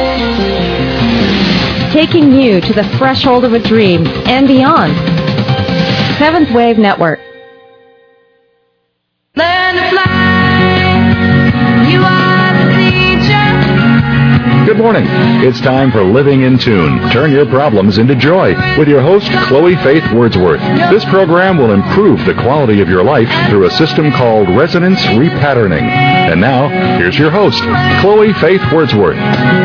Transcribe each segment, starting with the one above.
Taking you to the threshold of a dream and beyond. Seventh Wave Network. Learn to fly. You are the teacher. Good morning. It's time for Living in Tune. Turn your problems into joy with your host, Chloe Faith Wordsworth. This program will improve the quality of your life through a system called resonance repatterning. And now, here's your host, Chloe Faith Wordsworth.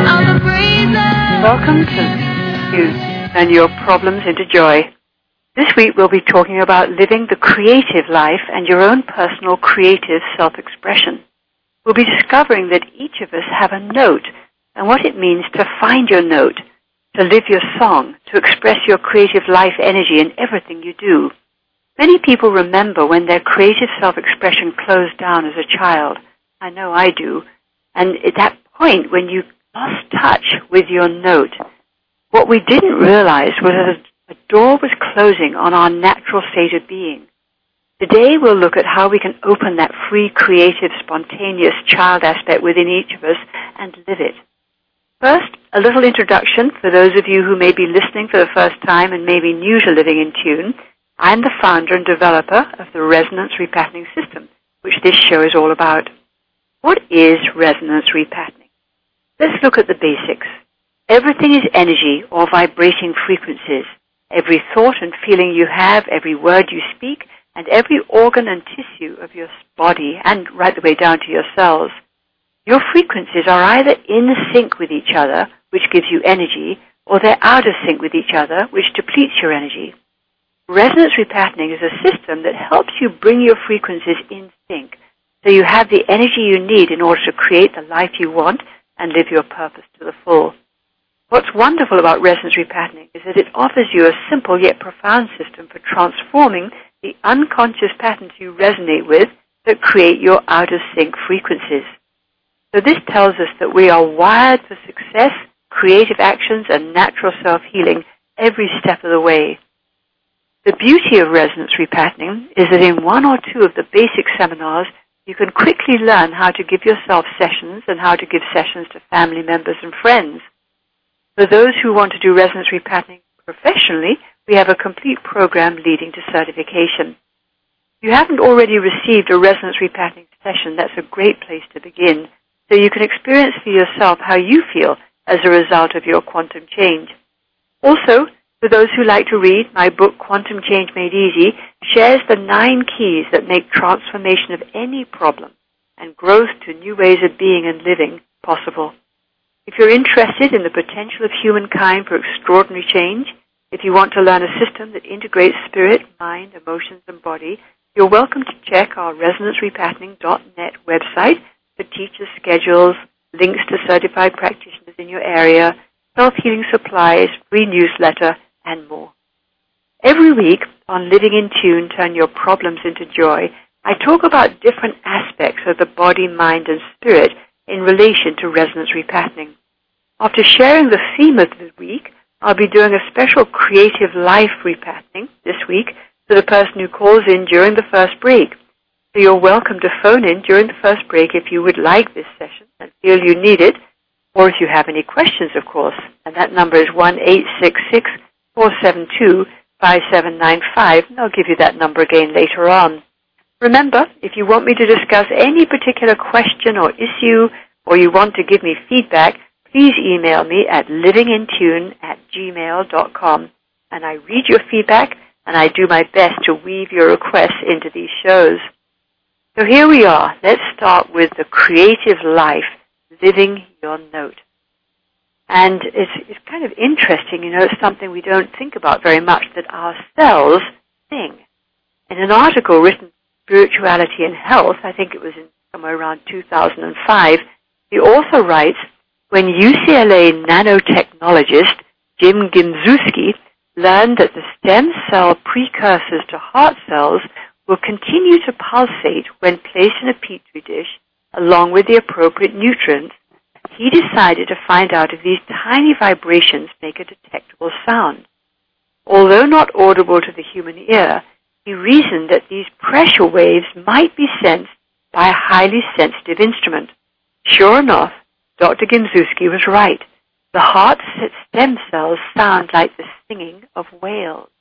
Welcome to You and Your Problems into Joy. This week we'll be talking about living the creative life and your own personal creative self-expression. We'll be discovering that each of us have a note and what it means to find your note, to live your song, to express your creative life energy in everything you do. Many people remember when their creative self-expression closed down as a child. I know I do. And at that point when you lost touch with your note, what we didn't realize was that a door was closing on our natural state of being. Today we'll look at how we can open that free, creative, spontaneous child aspect within each of us and live it. First, a little introduction for those of you who may be listening for the first time and may be new to Living in Tune. I'm the founder and developer of the Resonance Repatterning System, which this show is all about. What is resonance repatterning? Let's look at the basics. Everything is energy or vibrating frequencies. Every thought and feeling you have, every word you speak, and every organ and tissue of your body, and right the way down to your cells. Your frequencies are either in sync with each other, which gives you energy, or they're out of sync with each other, which depletes your energy. Resonance repatterning is a system that helps you bring your frequencies in sync, so you have the energy you need in order to create the life you want and live your purpose to the full. What's wonderful about resonance repatterning is that it offers you a simple yet profound system for transforming the unconscious patterns you resonate with that create your out-of-sync frequencies. So this tells us that we are wired for success, creative actions, and natural self-healing every step of the way. The beauty of resonance repatterning is that in one or two of the basic seminars, you can quickly learn how to give yourself sessions and how to give sessions to family members and friends. For those who want to do resonance repatterning professionally, we have a complete program leading to certification. If you haven't already received a resonance repatterning session, that's a great place to begin, so you can experience for yourself how you feel as a result of your quantum change. Also, for those who like to read, my book, Quantum Change Made Easy, shares the 9 keys that make transformation of any problem and growth to new ways of being and living possible. If you're interested in the potential of humankind for extraordinary change, if you want to learn a system that integrates spirit, mind, emotions, and body, you're welcome to check our resonancerepatterning.net website for teacher schedules, links to certified practitioners in your area, self-healing supplies, free newsletter, and more. Every week on Living in Tune, Turn Your Problems into Joy, I talk about different aspects of the body, mind, and spirit in relation to resonance repatterning. After sharing the theme of the week, I'll be doing a special creative life repatterning this week for the person who calls in during the first break. So you're welcome to phone in during the first break if you would like this session and feel you need it, or if you have any questions, of course. And that number is 1-866-472-5795, and I'll give you that number again later on. Remember, if you want me to discuss any particular question or issue, or you want to give me feedback, please email me at livingintune@gmail.com, and I read your feedback, and I do my best to weave your requests into these shows. So here we are. Let's start with the creative life, living your note. And it's kind of interesting, it's something we don't think about very much, that our cells sing. In an article written, Spirituality and Health, I think it was in somewhere around 2005, the author writes, when UCLA nanotechnologist Jim Gimzewski learned that the stem cell precursors to heart cells will continue to pulsate when placed in a petri dish along with the appropriate nutrients, he decided to find out if these tiny vibrations make a detectable sound. Although not audible to the human ear, he reasoned that these pressure waves might be sensed by a highly sensitive instrument. Sure enough, Dr. Gimzewski was right. The heart stem cells sound like the singing of whales.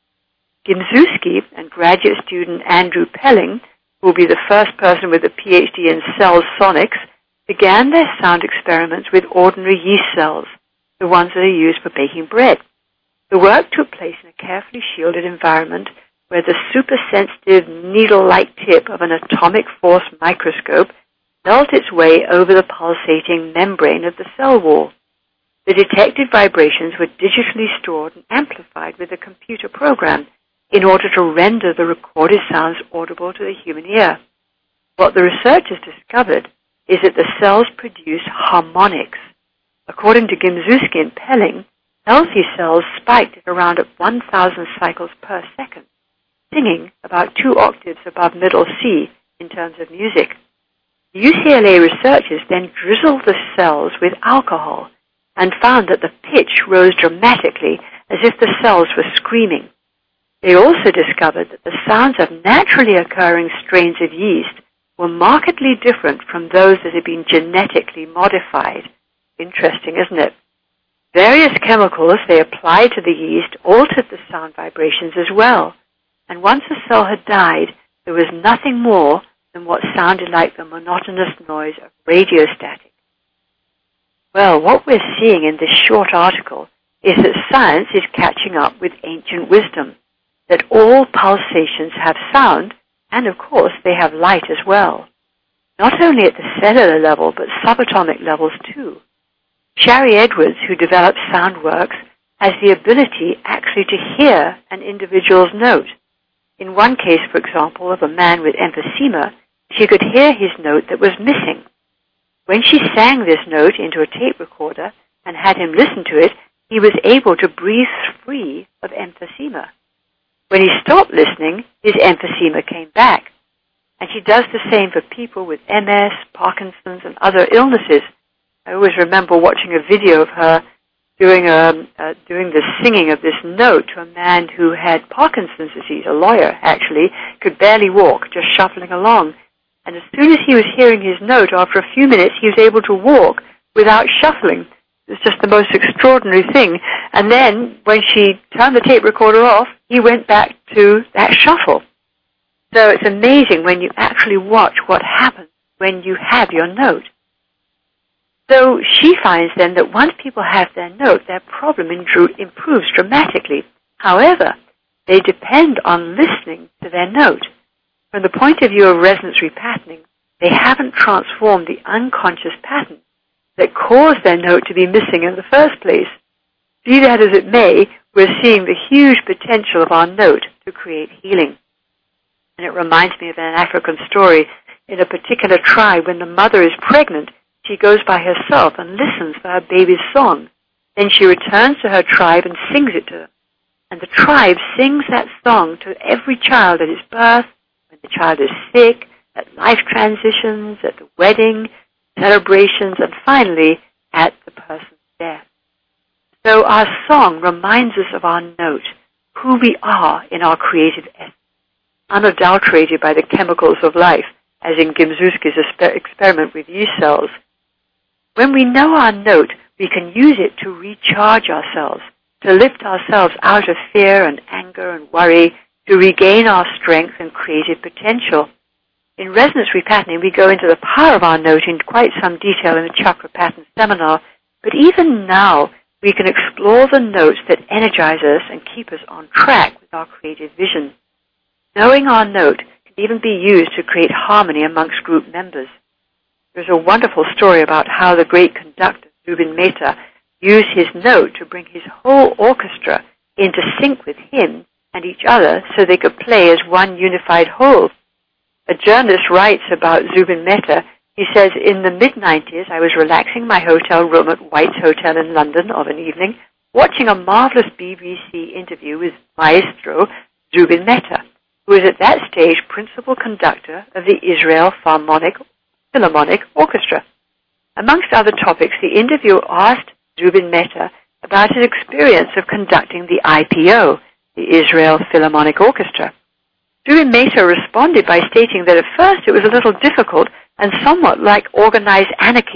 Gimzuski and graduate student Andrew Pelling, who will be the first person with a PhD in cell sonics, began their sound experiments with ordinary yeast cells, the ones that are used for baking bread. The work took place in a carefully shielded environment where the super-sensitive needle-like tip of an atomic force microscope felt its way over the pulsating membrane of the cell wall. The detected vibrations were digitally stored and amplified with a computer program in order to render the recorded sounds audible to the human ear. What the researchers discovered is that the cells produce harmonics. According to Gimzuski and Pelling, healthy cells spiked at around 1,000 cycles per second, singing about 2 octaves above middle C in terms of music. The UCLA researchers then drizzled the cells with alcohol and found that the pitch rose dramatically as if the cells were screaming. They also discovered that the sounds of naturally occurring strains of yeast were markedly different from those that had been genetically modified. Interesting, isn't it? Various chemicals they applied to the yeast altered the sound vibrations as well, and once the cell had died, there was nothing more than what sounded like the monotonous noise of radio static. Well, what we're seeing in this short article is that science is catching up with ancient wisdom, that all pulsations have sound, and of course they have light as well. Not only at the cellular level, but subatomic levels too. Shari Edwards, who developed SoundWorks, has the ability actually to hear an individual's note. In one case, for example, of a man with emphysema, she could hear his note that was missing. When she sang this note into a tape recorder and had him listen to it, he was able to breathe free of emphysema. When he stopped listening, his emphysema came back. And she does the same for people with MS, Parkinson's, and other illnesses. I always remember watching a video of her doing the singing of this note to a man who had Parkinson's disease, a lawyer actually, could barely walk, just shuffling along. And as soon as he was hearing his note, after a few minutes, he was able to walk without shuffling. It was just the most extraordinary thing. And then, when she turned the tape recorder off, he went back to that shuffle. So it's amazing when you actually watch what happens when you have your note. So she finds then that once people have their note, their problem improves dramatically. However, they depend on listening to their note. From the point of view of resonance repatterning, they haven't transformed the unconscious pattern that caused their note to be missing in the first place. Be that as it may, we're seeing the huge potential of our note to create healing. And it reminds me of an African story. In a particular tribe, when the mother is pregnant, she goes by herself and listens for her baby's song. Then she returns to her tribe and sings it to them. And the tribe sings that song to every child at its birth, when the child is sick, at life transitions, at the wedding, celebrations, and finally at the person's death. So our song reminds us of our note, who we are in our creative essence, unadulterated by the chemicals of life, as in Gimzuski's experiment with yeast cells. When we know our note, we can use it to recharge ourselves, to lift ourselves out of fear and anger and worry, to regain our strength and creative potential. In Resonance Repatterning, we go into the power of our note in quite some detail in the Chakra Pattern seminar, but even now, we can explore the notes that energize us and keep us on track with our creative vision. Knowing our note can even be used to create harmony amongst group members. There's a wonderful story about how the great conductor, Zubin Mehta, used his note to bring his whole orchestra into sync with him and each other so they could play as one unified whole. A journalist writes about Zubin Mehta. He says, in the mid-90s, I was relaxing in my hotel room at White's Hotel in London of an evening, watching a marvelous BBC interview with Maestro Zubin Mehta, who was at that stage principal conductor of the Israel Philharmonic Orchestra. Amongst other topics, the interviewer asked Zubin Mehta about his experience of conducting the IPO, the Israel Philharmonic Orchestra. Zubin Mehta responded by stating that at first it was a little difficult and somewhat like organized anarchy,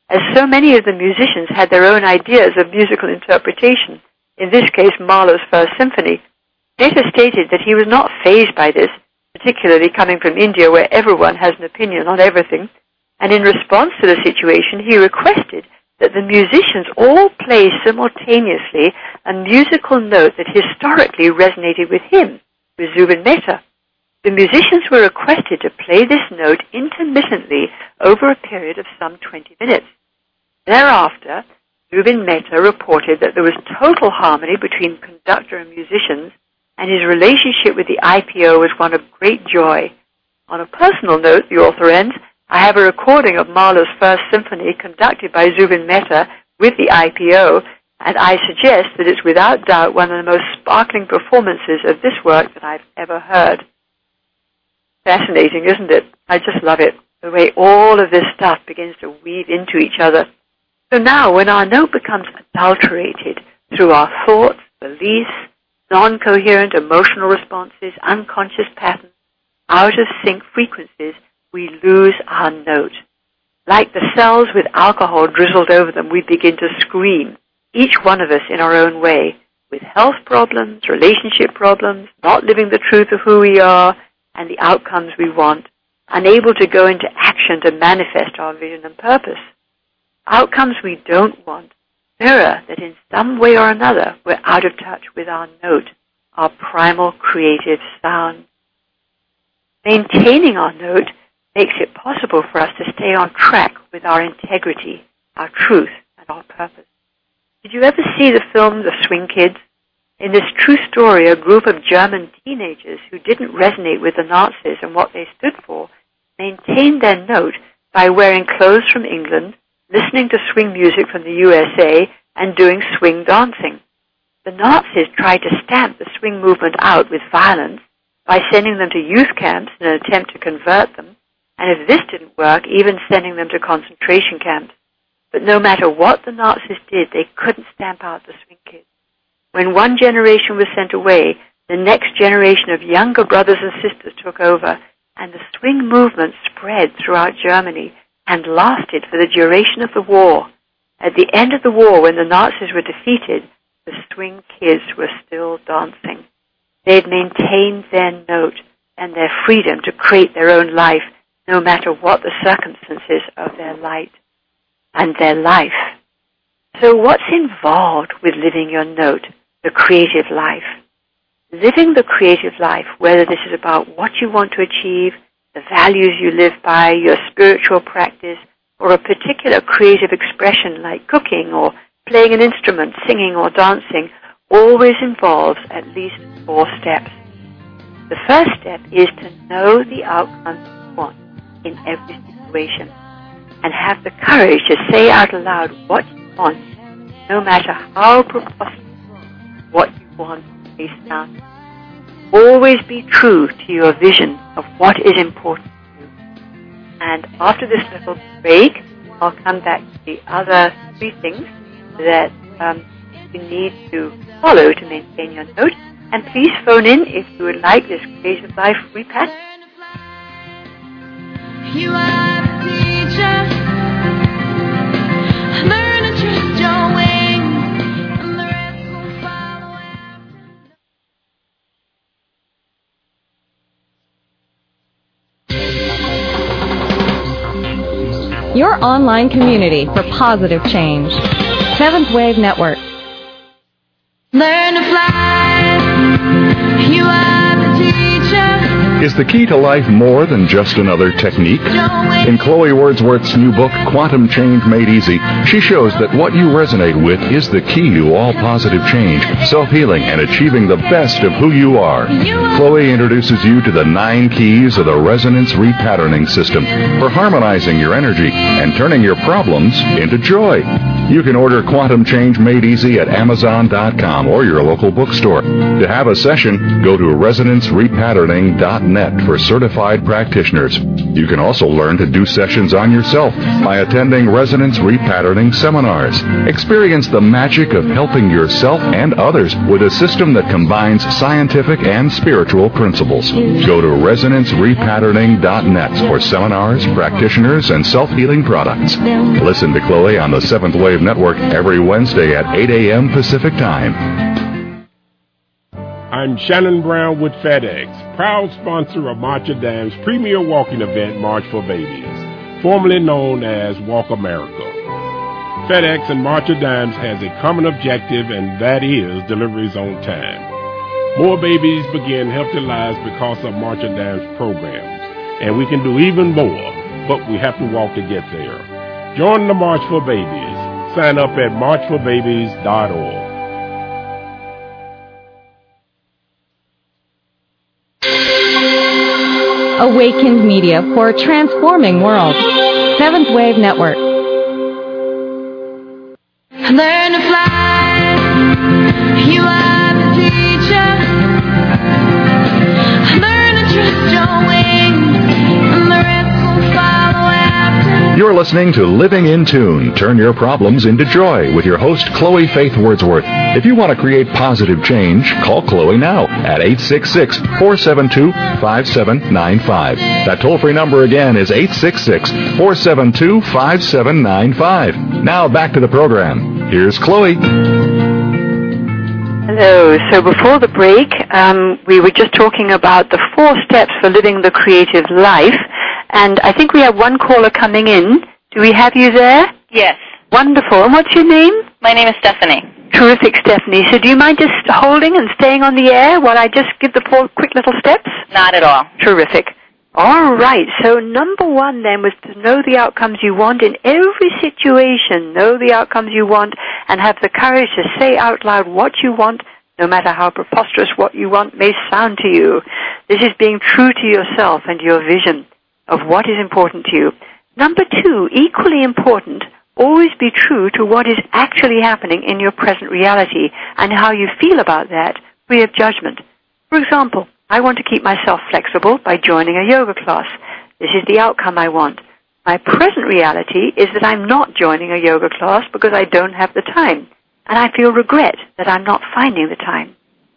as so many of the musicians had their own ideas of musical interpretation, in this case Mahler's First Symphony. Mehta stated that he was not fazed by this, particularly coming from India where everyone has an opinion on everything, and in response to the situation he requested that the musicians all play simultaneously a musical note that historically resonated with him, with Zubin Mehta. The musicians were requested to play this note intermittently over a period of some 20 minutes. Thereafter, Zubin Mehta reported that there was total harmony between conductor and musicians, and his relationship with the IPO was one of great joy. On a personal note, the author ends, I have a recording of Mahler's First Symphony conducted by Zubin Mehta with the IPO, and I suggest that it's without doubt one of the most sparkling performances of this work that I've ever heard. Fascinating, isn't it? I just love it, the way all of this stuff begins to weave into each other. So now, when our note becomes adulterated through our thoughts, beliefs, non-coherent emotional responses, unconscious patterns, out-of-sync frequencies, we lose our note. Like the cells with alcohol drizzled over them, we begin to scream, each one of us in our own way, with health problems, relationship problems, not living the truth of who we are and the outcomes we want, unable to go into action to manifest our vision and purpose. Outcomes we don't want mirror that in some way or another we're out of touch with our note, our primal creative sound. Maintaining our note makes it possible for us to stay on track with our integrity, our truth, and our purpose. Did you ever see the film The Swing Kids? In this true story, a group of German teenagers who didn't resonate with the Nazis and what they stood for maintained their note by wearing clothes from England, listening to swing music from the USA, and doing swing dancing. The Nazis tried to stamp the swing movement out with violence by sending them to youth camps in an attempt to convert them, and if this didn't work, even sending them to concentration camps. But no matter what the Nazis did, they couldn't stamp out the swing kids. When one generation was sent away, the next generation of younger brothers and sisters took over, and the swing movement spread throughout Germany and lasted for the duration of the war. At the end of the war, when the Nazis were defeated, the swing kids were still dancing. They had maintained their note and their freedom to create their own life, no matter what the circumstances of their light and their life. So what's involved with living your note, the creative life? Living the creative life, whether this is about what you want to achieve, the values you live by, your spiritual practice, or a particular creative expression like cooking or playing an instrument, singing or dancing, always involves at least 4 steps. The first step is to know the outcome you want in every situation and have the courage to say out loud what you want, no matter how preposterous what you want may sound. Always be true to your vision of what is important to you. And after this little break, I'll come back to the other 3 things that you need to follow to maintain your note. And please phone in if you would like this Creative Life repack. You are the teacher. Learn to trust your wings, and the rest will follow after. Your online community for positive change. Seventh Wave Network. Learn to fly. You are the teacher. Is the key to life more than just another technique? In Chloe Wordsworth's new book, Quantum Change Made Easy, she shows that what you resonate with is the key to all positive change, self-healing, and achieving the best of who you are. Chloe introduces you to the 9 keys of the Resonance Repatterning System for harmonizing your energy and turning your problems into joy. You can order Quantum Change Made Easy at Amazon.com or your local bookstore. To have a session, go to ResonanceRepatterning.net for certified practitioners. You can also learn to do sessions on yourself by attending resonance repatterning seminars. Experience the magic of helping yourself and others with a system that combines scientific and spiritual principles. Go to resonancerepatterning.net for seminars, practitioners, and self-healing products. Listen to Chloe on the Seventh Wave Network every Wednesday at 8 a.m. Pacific Time. I'm Shannon Brown with FedEx, proud sponsor of March of Dimes' premier walking event, March for Babies, formerly known as Walk America. FedEx and March of Dimes has a common objective, and that is deliveries on time. More babies begin healthy lives because of March of Dimes programs, and we can do even more, but we have to walk to get there. Join the March for Babies. Sign up at marchforbabies.org. Awakened Media for a transforming world. Seventh Wave Network. Learn to fly. You are the teacher. Learn to trust your wings, and the rest will follow after. You're listening to Living in Tune. Turn your problems into joy with your host, Chloe Faith Wordsworth. If you want to create positive change, call Chloe now at 866-472-5795. That toll-free number again is 866-472-5795. Now back to the program. Here's Chloe. Hello. So before the break, we were just talking about the 4 steps for living the creative life. And I think we have one caller coming in. Do we have you there? Yes. Wonderful. And what's your name? My name is Stephanie. Terrific, Stephanie. So do you mind just holding and staying on the air while I just give the 4 quick little steps? Not at all. Terrific. All right. So number 1 then was to know the outcomes you want in every situation. Know the outcomes you want and have the courage to say out loud what you want, no matter how preposterous what you want may sound to you. This is being true to yourself and your vision of what is important to you. Number 2, equally important, always be true to what is actually happening in your present reality and how you feel about that, free of judgment. For example, I want to keep myself flexible by joining a yoga class. This is the outcome I want. My present reality is that I'm not joining a yoga class because I don't have the time, and I feel regret that I'm not finding the time.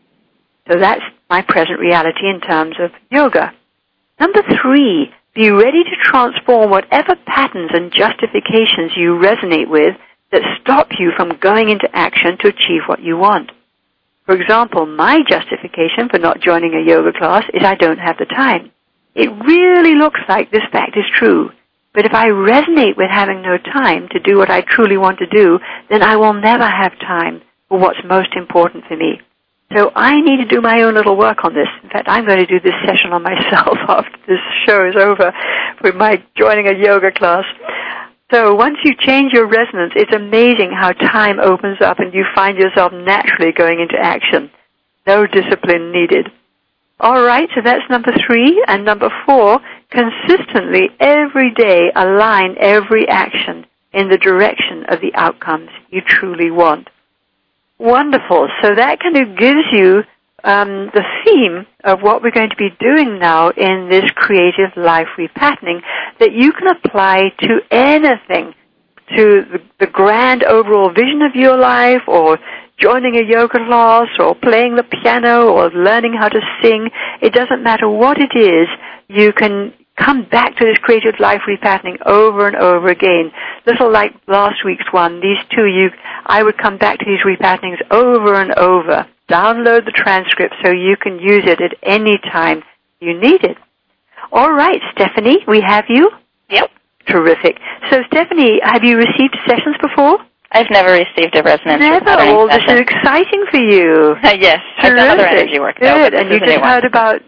So that's my present reality in terms of yoga. Number 3, be ready to transform whatever patterns and justifications you resonate with that stop you from going into action to achieve what you want. For example, my justification for not joining a yoga class is I don't have the time. It really looks like this fact is true, but if I resonate with having no time to do what I truly want to do, then I will never have time for what's most important for me. So I need to do my own little work on this. In fact, I'm going to do this session on myself after this show is over with my joining a yoga class. So once you change your resonance, it's amazing how time opens up and you find yourself naturally going into action. No discipline needed. All right, so that's number 3. And number 4, consistently every day align every action in the direction of the outcomes you truly want. Wonderful. So that kind of gives you the theme of what we're going to be doing now in this creative life repatterning that you can apply to anything, to the grand overall vision of your life, or joining a yoga class, or playing the piano, or learning how to sing. It doesn't matter what it is, you can come back to this creative life repatterning over and over again. Little like last week's one, these 2, I would come back to these repatternings over and over. Download the transcript so you can use it at any time you need it. All right, Stephanie, we have you? Yep. Terrific. So, Stephanie, have you received sessions before? I've never received a resonance Never. Well, this is exciting for you. Yes, I've done other energy work. Good. And you just heard about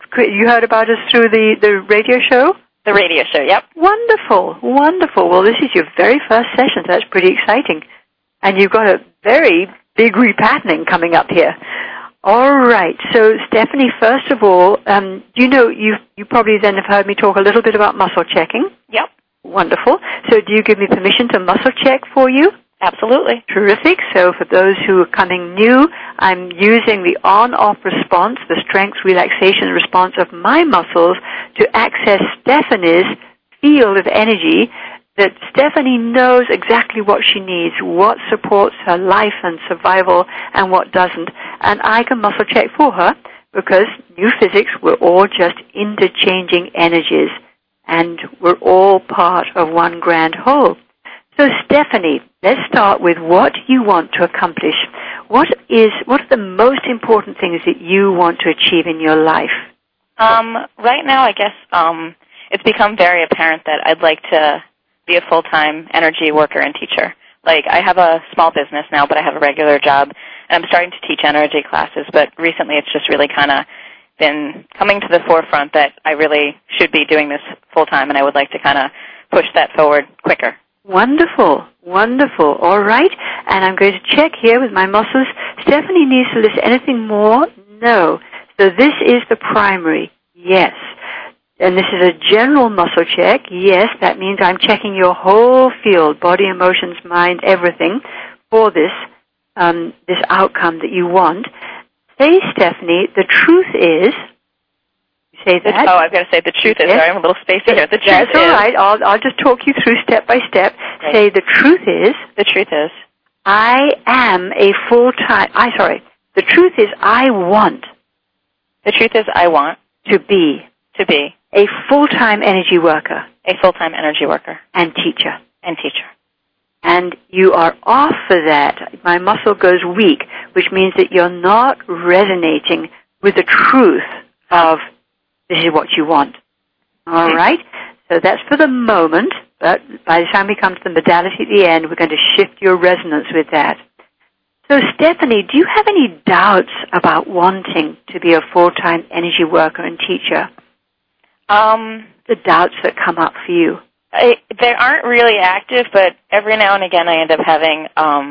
us through the radio show? The radio show, yep. Wonderful, wonderful. Well, this is your very first session, so that's pretty exciting. And you've got a very big repatterning coming up here. All right. So, Stephanie, first of all, you probably then have heard me talk a little bit about muscle checking. Yep. Wonderful. So do you give me permission to muscle check for you? Absolutely. Terrific. So for those who are coming new, I'm using the on-off response, the strength relaxation response of my muscles to access Stephanie's field of energy that Stephanie knows exactly what she needs, what supports her life and survival and what doesn't. And I can muscle check for her because new physics, we're all just interchanging energies and we're all part of one grand whole. So Stephanie, let's start with what you want to accomplish. What are the most important things that you want to achieve in your life? Right now, I guess it's become very apparent that I'd like to be a full-time energy worker and teacher. Like, I have a small business now, but I have a regular job, and I'm starting to teach energy classes, but recently it's just really kind of been coming to the forefront that I really should be doing this full-time, and I would like to kind of push that forward quicker. Wonderful, wonderful. All right, and I'm going to check here with my muscles. Stephanie needs to list anything more? No. So this is the primary. Yes. And this is a general muscle check. Yes, that means I'm checking your whole field, body, emotions, mind, everything, for this this outcome that you want. Say, Stephanie, the truth is. Say that. Oh, I've got to say the truth is. Yes. Sorry, I'm a little spacey here. The truth That's is. all right. I'll just talk you through step by step. Right. Say the truth is. The truth is. I am a full-time. The truth is I want. The truth is I want to be a full-time energy worker. A full-time energy worker. And teacher. And teacher. And you are off for that. My muscle goes weak, which means that you're not resonating with the truth of this is what you want. All right? So that's for the moment, but by the time we come to the modality at the end, we're going to shift your resonance with that. So, Stephanie, do you have any doubts about wanting to be a full-time energy worker and teacher? The doubts that come up for you. They aren't really active, but every now and again I end up having,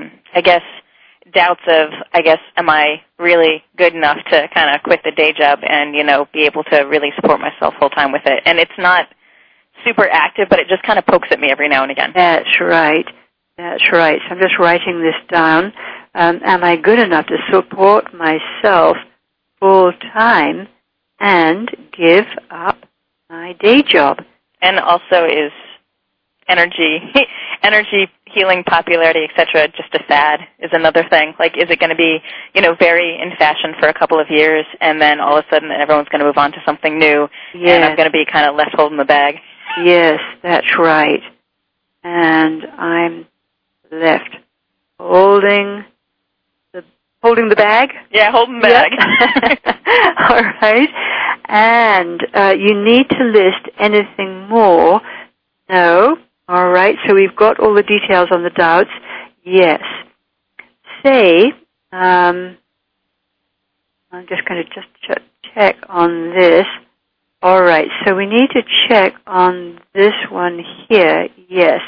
doubts of, am I really good enough to kind of quit the day job and, be able to really support myself full-time with it. And it's not super active, but it just kind of pokes at me every now and again. That's right. That's right. So I'm just writing this down. Am I good enough to support myself full-time and give up my day job? And also, is energy healing, popularity, etc., just a fad is another thing. Like, is it going to be, very in fashion for a couple of years, and then all of a sudden everyone's going to move on to something new, and I'm going to be kind of left holding the bag? Yes, that's right. And I'm left holding the bag? Yeah, holding the bag. Yep. All right. And you need to list anything more. No. All right. So we've got all the details on the doubts. Yes. Say, I'm just going to check on this. All right. So we need to check on this one here. Yes.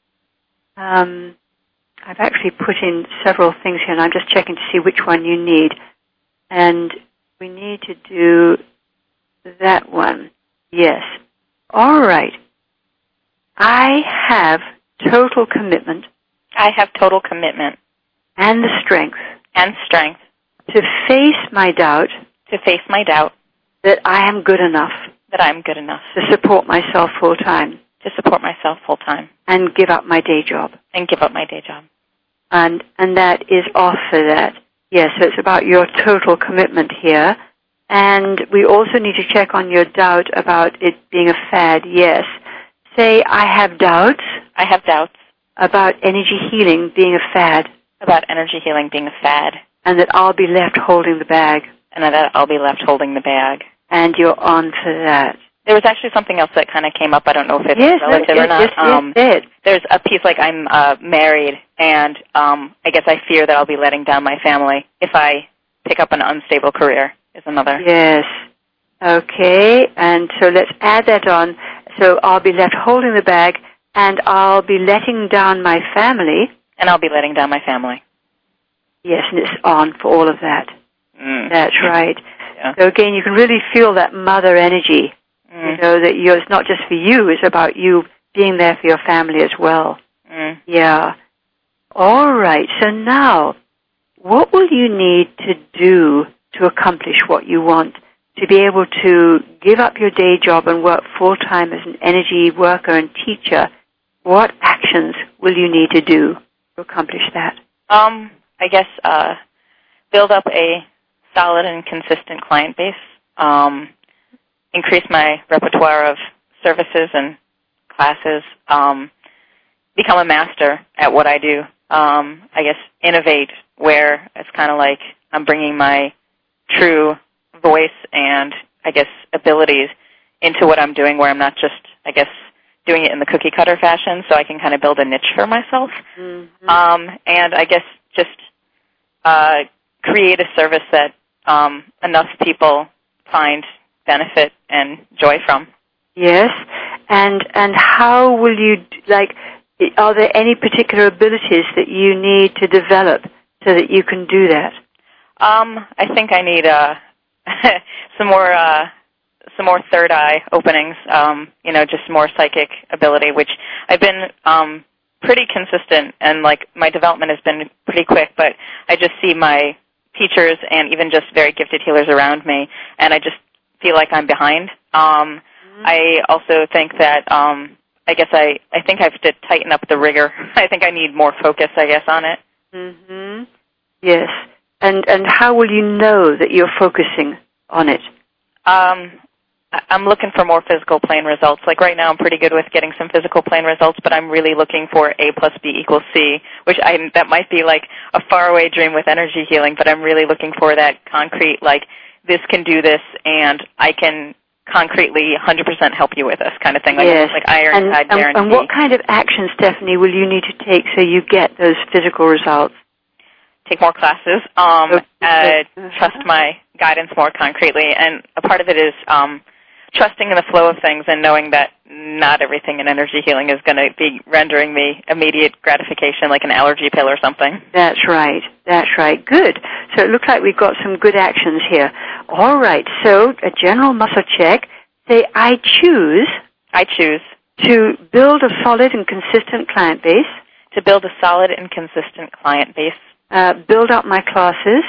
I've actually put in several things here, and I'm just checking to see which one you need. And we need to do that one. Yes. All right. I have total commitment. I have total commitment. And the strength. And strength. To face my doubt. To face my doubt. That I am good enough. That I am good enough. To support myself full time. To support myself full time. And give up my day job. And give up my day job. And that is off for that. Yes, so it's about your total commitment here. And we also need to check on your doubt about it being a fad. Yes. Say, I have doubts. I have doubts. About energy healing being a fad. About energy healing being a fad. And that I'll be left holding the bag. And that I'll be left holding the bag. And you're on for that. There was actually something else that kind of came up. I don't know if it's relative or not. Yes. There's a piece like I'm married, and I guess I fear that I'll be letting down my family if I pick up an unstable career is another. Yes. Okay, and so let's add that on. So I'll be left holding the bag, and I'll be letting down my family. And I'll be letting down my family. Yes, and it's on for all of that. That's right. Yeah. So again, you can really feel that mother energy. You know, that it's not just for you, it's about you being there for your family as well. Yeah. All right, so now, what will you need to do to accomplish what you want? to be able to give up your day job and work full-time as an energy worker and teacher, what actions will you need to do to accomplish that? I guess build up a solid and consistent client base, increase my repertoire of services and classes, become a master at what I do, I guess innovate where it's kind of like I'm bringing my true voice and, I guess, abilities into what I'm doing, where I'm not just, I guess, doing it in the cookie-cutter fashion, so I can kind of build a niche for myself. Mm-hmm. And I guess just create a service that enough people find benefit and joy from. Yes, and how will you, like, are there any particular abilities that you need to develop so that you can do that? I think I need some more third eye openings, just more psychic ability, which I've been pretty consistent, and like my development has been pretty quick, but I just see my teachers and even just very gifted healers around me, and I just feel like I'm behind. I also think that I think I have to tighten up the rigor. I think I need more focus, I guess, on it. Mm-hmm. Yes. And how will you know that you're focusing on it? I'm looking for more physical plane results. Like right now I'm pretty good with getting some physical plane results, but I'm really looking for A plus B equals C, which that might be like a faraway dream with energy healing, but I'm really looking for that concrete, like this can do this and I can concretely 100% help you with this kind of thing. Like, yes. Like iron-tied guarantee. And what kind of action, Stephanie, will you need to take so you get those physical results? Take more classes, trust my guidance more concretely, and a part of it is trusting in the flow of things and knowing that not everything in energy healing is going to be rendering me immediate gratification like an allergy pill or something. That's right. Good. So it looks like we've got some good actions here. All right, so a general muscle check. Say, I choose to build a solid and consistent client base. To build a solid and consistent client base. Build up my classes.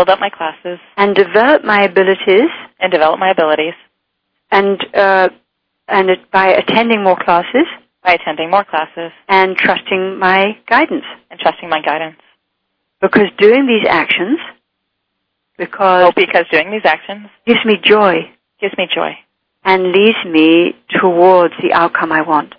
And develop my abilities. And by attending more classes. And trusting my guidance. Because doing these actions. Because doing these actions gives me joy. And leads me towards the outcome I want.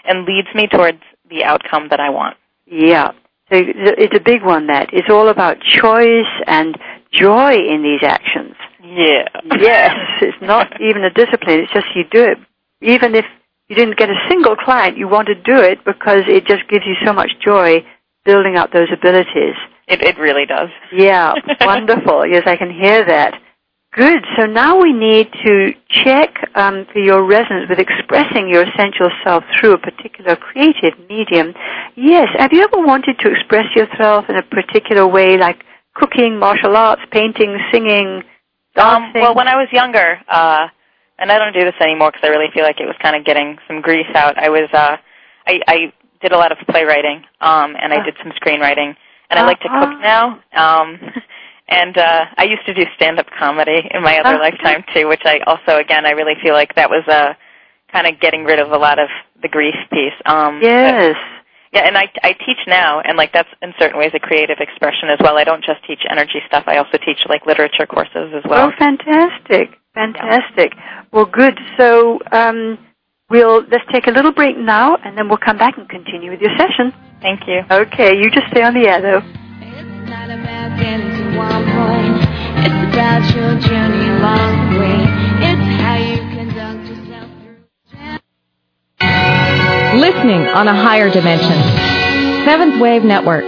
Yeah. So it's a big one, that. It's all about choice and joy in these actions. Yeah. Yes. It's not even a discipline. It's just you do it. Even if you didn't get a single client, you want to do it because it just gives you so much joy building up those abilities. It really does. Yeah. Wonderful. Yes, I can hear that. Good. So now we need to check for your resonance with expressing your essential self through a particular creative medium. Yes. Have you ever wanted to express yourself in a particular way, like cooking, martial arts, painting, singing, dancing? Well, when I was younger, and I don't do this anymore because I really feel like it was kind of getting some grease out. I did a lot of playwriting, and I did some screenwriting, and I like to cook now. And I used to do stand-up comedy in my other lifetime, too, which I also, again, I really feel like that was kind of getting rid of a lot of the grief piece. Yes. Yeah, and I teach now, and, like, that's in certain ways a creative expression as well. I don't just teach energy stuff. I also teach, like, literature courses as well. Oh, fantastic. Well, good. So let's take a little break now, and then we'll come back and continue with your session. Thank you. Okay, you just stay on the air, though. It's not about getting to one point. It's about your journey along the way. It's how you conduct yourself through. Listening on a higher dimension. Seventh Wave Network.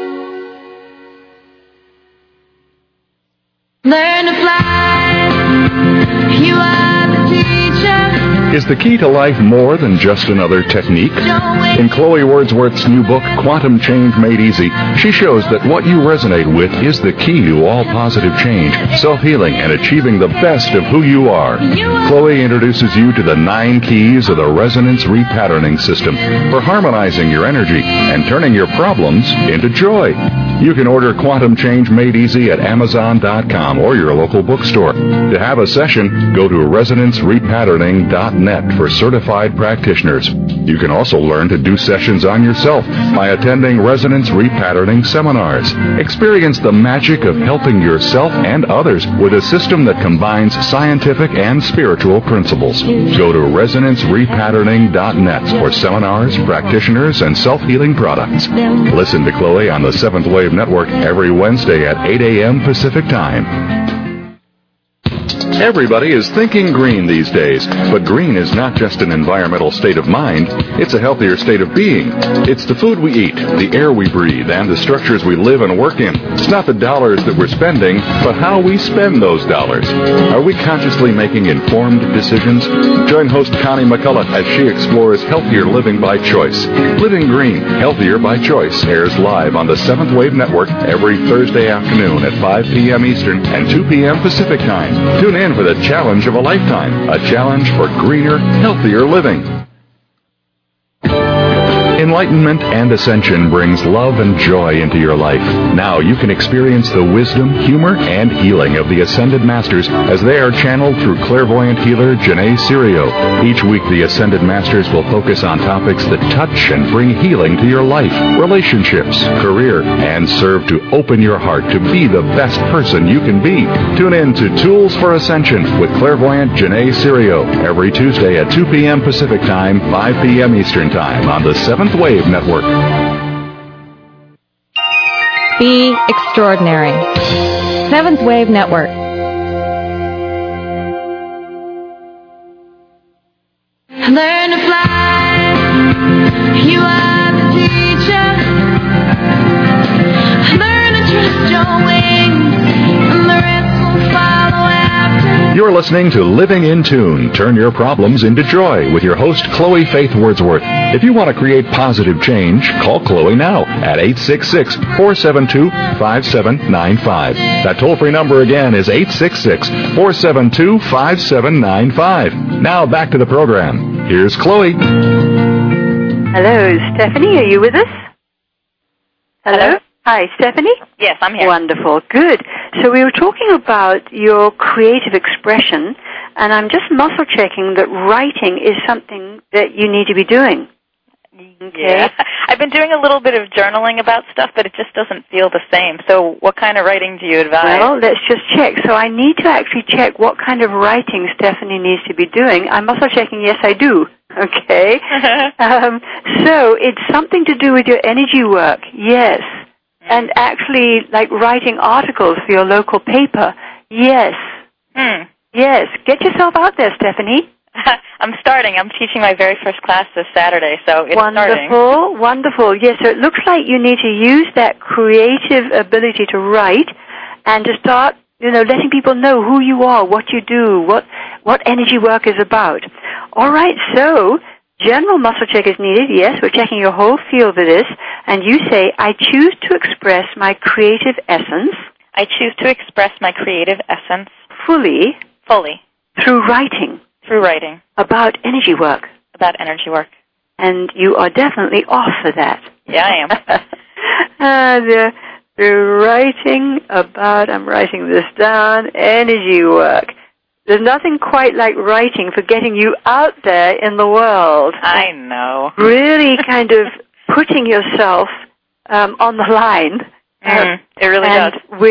Learn to fly. You are the teacher. Is the key to life more than just another technique? In Chloe Wordsworth's new book, Quantum Change Made Easy, she shows that what you resonate with is the key to all positive change, self-healing, and achieving the best of who you are. Chloe introduces you to the 9 keys of the Resonance Repatterning System for harmonizing your energy and turning your problems into joy. You can order Quantum Change Made Easy at Amazon.com or your local bookstore. To have a session, go to ResonanceRepatterning.net for certified practitioners. You can also learn to do sessions on yourself by attending Resonance Repatterning seminars. Experience the magic of helping yourself and others with a system that combines scientific and spiritual principles. Go to ResonanceRepatterning.net for seminars, practitioners, and self-healing products. Listen to Chloe on the Seventh Wave Network every Wednesday at 8 a.m. Pacific Time. Everybody is thinking green these days, but green is not just an environmental state of mind, it's a healthier state of being. It's the food we eat, the air we breathe, and the structures we live and work in. It's not the dollars that we're spending, but how we spend those dollars. Are we consciously making informed decisions? Join host Connie McCullough as she explores healthier living by choice. Living Green, Healthier by Choice airs live on the Seventh Wave Network every Thursday afternoon at 5 p.m. Eastern and 2 p.m. Pacific Time. Tune in for the challenge of a lifetime, a challenge for greener, healthier living. Enlightenment and ascension brings love and joy into your life. Now you can experience the wisdom, humor, and healing of the Ascended Masters as they are channeled through clairvoyant healer Janae Serio. Each week, the Ascended Masters will focus on topics that touch and bring healing to your life, relationships, career, and serve to open your heart to be the best person you can be. Tune in to Tools for Ascension with clairvoyant Janae Serio every Tuesday at 2 p.m. Pacific Time, 5 p.m. Eastern Time on the 7th Wave Network. Be extraordinary. Seventh Wave Network. Learn to fly. You are the teacher. Learn to trust your wings, and the rest will follow after. You're listening to Living in Tune. Turn your problems into joy with your host, Chloe Faith Wordsworth. If you want to create positive change, call Chloe now at 866-472-5795. That toll-free number again is 866-472-5795. Now back to the program. Here's Chloe. Hello, Stephanie. Are you with us? Hello? Hi, Stephanie? Yes, I'm here. Wonderful. Good. So we were talking about your creative expression, and I'm just muscle checking that writing is something that you need to be doing. Okay. Yeah. I've been doing a little bit of journaling about stuff, but it just doesn't feel the same. So what kind of writing do you advise? Well, let's just check. So I need to actually check what kind of writing Stephanie needs to be doing. I'm muscle checking, yes, I do. Okay. So it's something to do with your energy work, yes. And actually, like writing articles for your local paper, yes. Yes. Get yourself out there, Stephanie. I'm starting. I'm teaching my very first class this Saturday, so it's wonderful, starting. Wonderful. Yes, so it looks like you need to use that creative ability to write and to start, letting people know who you are, what you do, what energy work is about. All right, so general muscle check is needed. Yes, we're checking your whole field of this. And you say, I choose to express my creative essence. I choose to express my creative essence. Fully. Through writing. About energy work. And you are definitely off for that. Yeah, I am. The writing about, I'm writing this down, energy work. There's nothing quite like writing for getting you out there in the world. I know. Really kind of putting yourself on the line. It really does.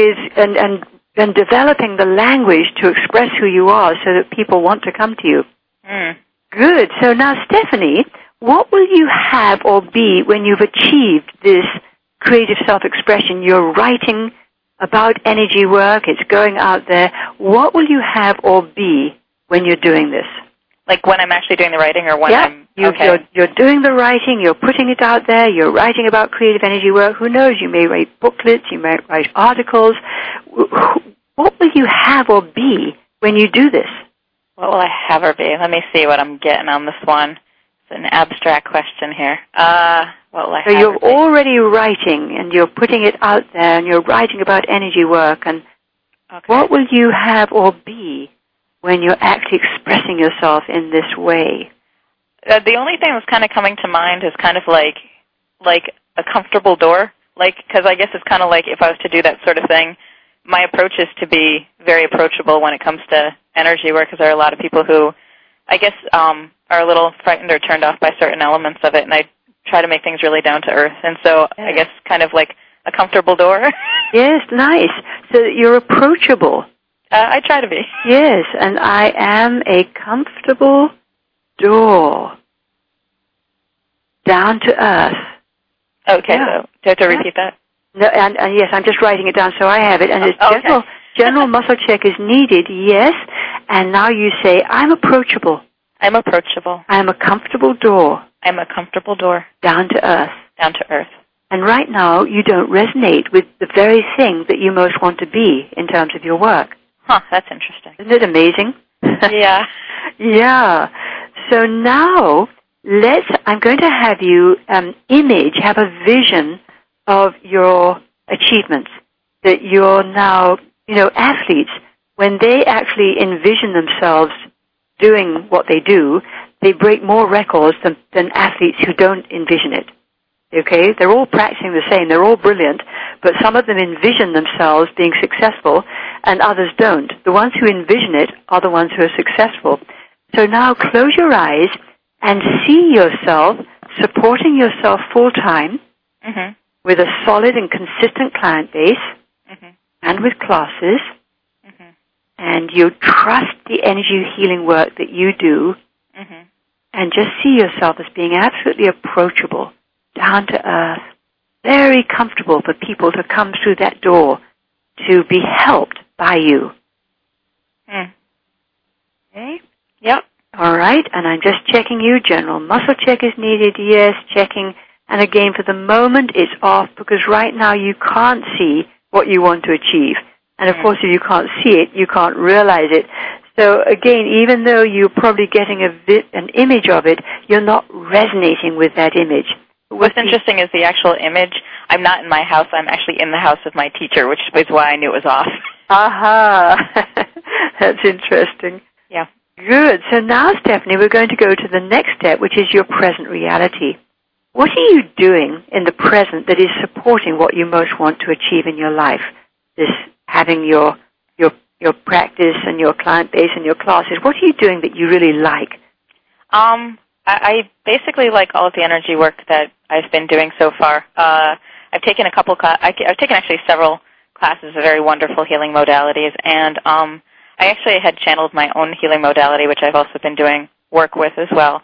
And developing the language to express who you are so that people want to come to you. Good. So now, Stephanie, what will you have or be when you've achieved this creative self-expression? You're writing about energy work. It's going out there. What will you have or be when you're doing this? Like when I'm actually doing the writing or when I'm... Okay. You're doing the writing, you're putting it out there, you're writing about creative energy work. Who knows, you may write booklets, you may write articles. What will you have or be when you do this? What will I have or be? Let me see what I'm getting on this one. It's an abstract question here. What will I have So you're already writing, and you're putting it out there, and you're writing about energy work. And what will you have or be when you're actually expressing yourself in this way? The only thing that's kind of coming to mind is kind of like a comfortable door. like, because I guess it's kind of like if I was to do that sort of thing, my approach is to be very approachable when it comes to energy work, because there are a lot of people who, I guess, are a little frightened or turned off by certain elements of it, and I try to make things really down to earth. And so I guess kind of like a comfortable door. Yes, nice. So you're approachable. I try to be. Yes, and I am a comfortable door. Down to earth. Okay, so do I have to repeat that? No, and yes, I'm just writing it down so I have it. And general muscle check is needed, yes. And now you say, I'm approachable. I'm approachable. I'm a comfortable door. I'm a comfortable door. Down to earth. Down to earth. And right now, you don't resonate with the very thing that you most want to be in terms of your work. Huh, that's interesting. Isn't it amazing? Yeah. Yeah. So now, I'm going to have you have a vision of your achievements, that you're now, athletes, when they actually envision themselves doing what they do, they break more records than athletes who don't envision it. Okay? They're all practicing the same. They're all brilliant, but some of them envision themselves being successful and others don't. The ones who envision it are the ones who are successful. So now close your eyes and see yourself supporting yourself full-time with a solid and consistent client base and with classes, and you trust the energy healing work that you do, and just see yourself as being absolutely approachable, down to earth, very comfortable for people to come through that door to be helped by you. Okay? Yep. All right, and I'm just checking you. General muscle check is needed, yes, checking. And again, for the moment, it's off because right now you can't see what you want to achieve. And of course, if you can't see it, you can't realize it. So again, even though you're probably getting an image of it, you're not resonating with that image. What's interesting is the actual image. I'm not in my house. I'm actually in the house of my teacher, which is why I knew it was off. Aha. That's interesting. Yeah. Good. So now, Stephanie, we're going to go to the next step, which is your present reality. What are you doing in the present that is supporting what you most want to achieve in your life? This having your practice and your client base and your classes. What are you doing that you really like? I basically like all of the energy work that I've been doing so far. I've taken I've taken actually several classes of very wonderful healing modalities, and I actually had channeled my own healing modality, which I've also been doing work with as well.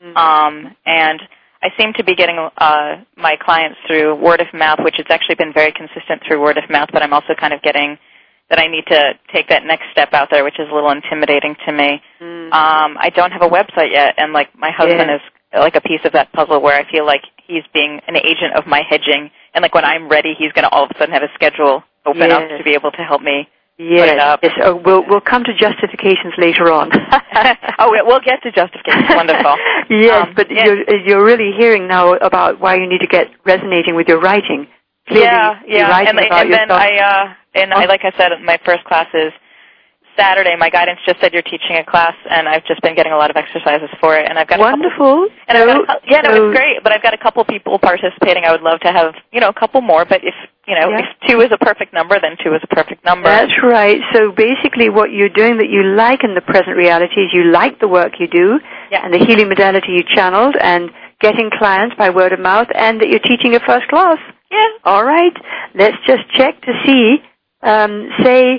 And I seem to be getting my clients through word of mouth, which has actually been very consistent through word of mouth, but I'm also kind of getting that I need to take that next step out there, which is a little intimidating to me. I don't have a website yet, and like my husband is like a piece of that puzzle where I feel like he's being an agent of my hedging, and like when I'm ready, he's going to all of a sudden have a schedule open up to be able to help me put it up. Yes. Oh, we'll come to justifications later on. We'll get to justifications. Wonderful. Yes, but you're really hearing now about why you need to get resonating with your writing. Clearly, you're writing about yourself. Like I said, my first class is Saturday. My guidance just said you're teaching a class, and I've just been getting a lot of exercises for it. And I've got wonderful. It's great. But I've got a couple people participating. I would love to have a couple more. But if if 2 is a perfect number, then 2 is a perfect number. That's right. So basically, what you're doing that you like in the present reality is you like the work you do, and the healing modality you channeled, and getting clients by word of mouth, and that you're teaching a first class. Yeah. All right. Let's just check to see. Say,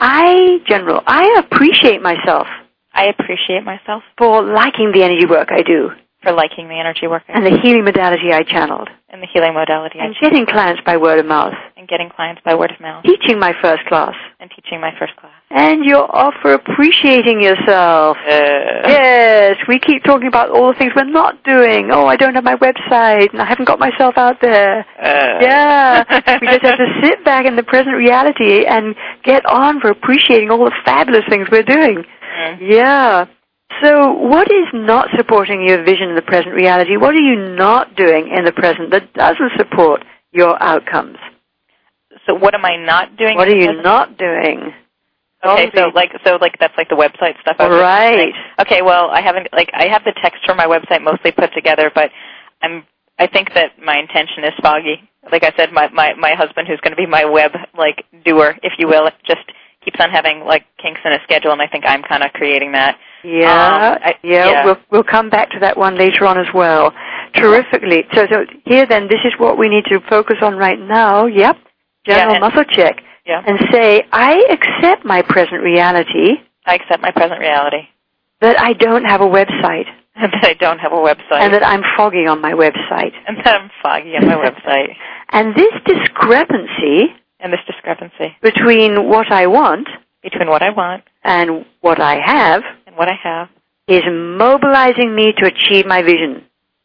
I appreciate myself. I appreciate myself. For liking the energy work I do. For liking the energy work I do. And the healing modality I channeled. And the healing modality I channeled. And getting clients by word of mouth. And getting clients by word of mouth. Teaching my first class. And teaching my first class. And you're off for appreciating yourself. Yes, we keep talking about all the things we're not doing. Oh, I don't have my website, and I haven't got myself out there. We just have to sit back in the present reality and get on for appreciating all the fabulous things we're doing. Yeah. So what is not supporting your vision in the present reality? What are you not doing in the present that doesn't support your outcomes? So what am I not doing? What are you not doing? Okay, so that's like the website stuff. Right. Okay, well, I have the text for my website mostly put together, but I think that my intention is foggy. like I said, my husband, who's going to be my web doer, if you will, just keeps on having kinks in his schedule, and I think I'm kind of creating that. Yeah. We'll come back to that one later on as well. Terrifically. So here then, this is what we need to focus on right now. Yep. General muscle check. Yeah. And say, I accept my present reality. I accept my present reality. That I don't have a website. And that I don't have a website. And that I'm foggy on my website. And that I'm foggy on my website. And this discrepancy. Between what I want. And what I have. Is mobilizing me to achieve my vision.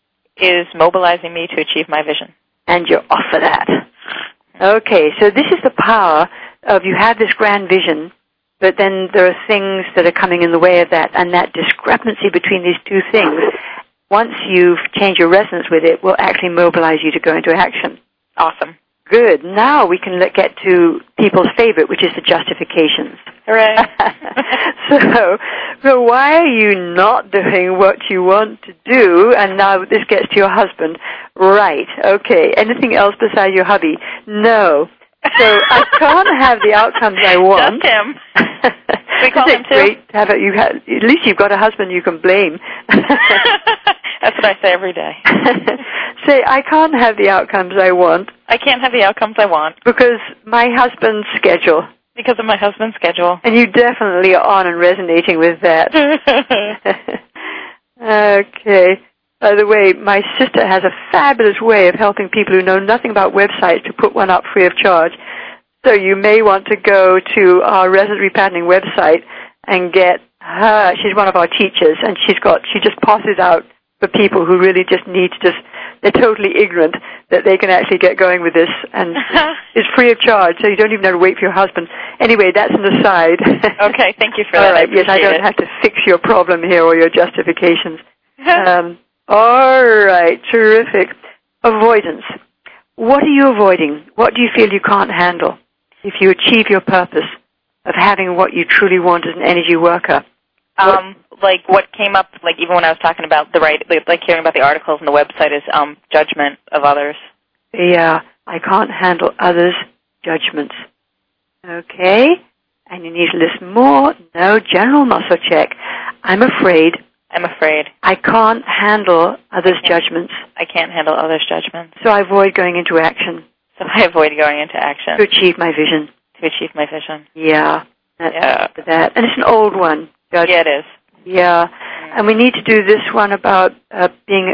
And you're off for that. Okay, so this is the power of you have this grand vision, but then there are things that are coming in the way of that, and that discrepancy between these two things, once you've changed your resonance with it, will actually mobilize you to go into action. Awesome. Good. Now we can get to people's favorite, which is the justifications. Hooray. So why are you not doing what you want to do? And now this gets to your husband. Right. Okay. Anything else besides your hubby? No. So I can't have the outcomes I want. Just him. We call him too. Great to have it. At least you've got a husband you can blame. That's what I say every day. Say, I can't have the outcomes I want. I can't have the outcomes I want. Because my husband's schedule. Because of my husband's schedule. And you definitely are on and resonating with that. Okay. By the way, my sister has a fabulous way of helping people who know nothing about websites to put one up free of charge. So you may want to go to our Resonance Repatterning website and get her. She's one of our teachers, and she just passes out for people who really just need to they're totally ignorant that they can actually get going with this, and it's free of charge, so you don't even have to wait for your husband. Anyway, that's an aside. Okay, thank you for that. All right, yes, I don't have to fix your problem here or your justifications. All right, terrific. Avoidance. What are you avoiding? What do you feel you can't handle if you achieve your purpose of having what you truly want as an energy worker? What came up, even when I was talking about hearing about the articles on the website, is judgment of others. Yeah, I can't handle others' judgments. Okay, and you need to listen more. No, general muscle check. I'm afraid. I can't handle others' judgments. I can't handle others' judgments. So I avoid going into action. To achieve my vision. Yeah. That. And it's an old one. Judgment. Yeah, it is. Yeah. And we need to do this one about being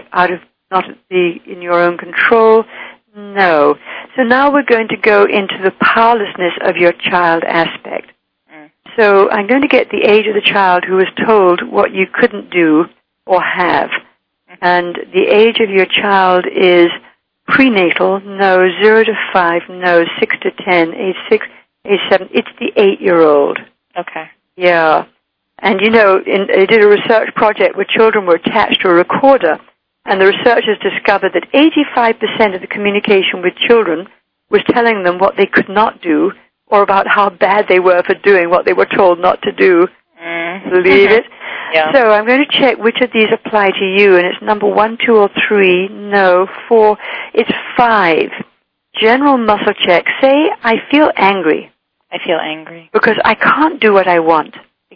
in your own control. No. So now we're going to go into the powerlessness of your child aspect. So I'm going to get the age of the child who was told what you couldn't do or have. And the age of your child is prenatal, no, 0 to 5, no, 6 to 10, age 6, age 7. It's the 8-year-old. Okay. Yeah. And, they did a research project where children were attached to a recorder, and the researchers discovered that 85% of the communication with children was telling them what they could not do or about how bad they were for doing what they were told not to do. Believe it? Yeah. So I'm going to check which of these apply to you, and it's number 1, 2, or 3. No, 4. It's 5. General muscle check. Say, I feel angry. Because I can't do what I want.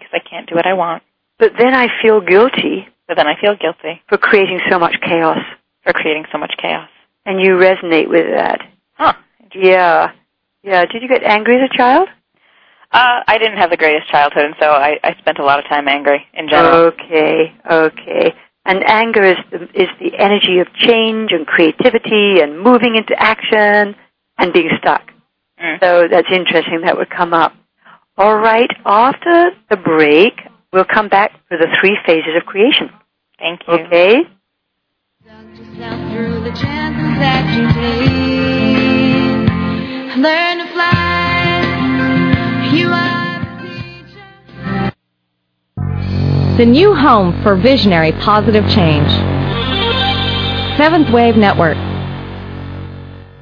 But then I feel guilty. For creating so much chaos. And you resonate with that. Huh. Yeah. Yeah. Did you get angry as a child? I didn't have the greatest childhood, and so I spent a lot of time angry in general. Okay. And anger is the energy of change and creativity and moving into action and being stuck. So that's interesting that would come up. All right, after the break, we'll come back for the 3 phases of creation. Thank you. Okay? Through the chances that you take, learn to fly. You are the teacher. The new home for visionary positive change. Seventh Wave Network.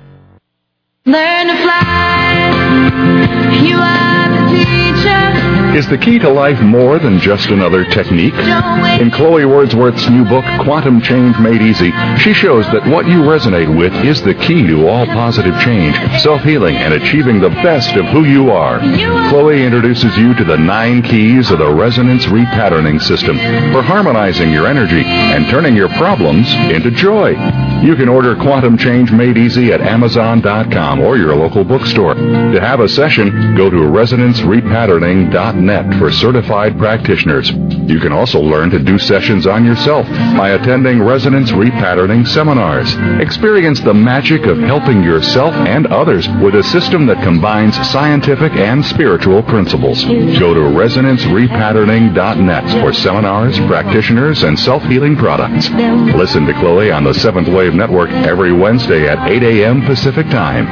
Learn to fly. You are the teacher. Is the key to life more than just another technique? In Chloe Wordsworth's new book, Quantum Change Made Easy, she shows that what you resonate with is the key to all positive change, self-healing, and achieving the best of who you are. Chloe introduces you to the 9 keys of the Resonance Repatterning System for harmonizing your energy and turning your problems into joy. You can order Quantum Change Made Easy at Amazon.com or your local bookstore. To have a session, go to ResonanceRepatterning.net for certified practitioners. You can also learn to do sessions on yourself by attending Resonance Repatterning seminars. Experience the magic of helping yourself and others with a system that combines scientific and spiritual principles. Go to ResonanceRepatterning.net for seminars, practitioners, and self-healing products. Listen to Chloe on the Seventh Wave Network every Wednesday at 8 a.m. Pacific Time.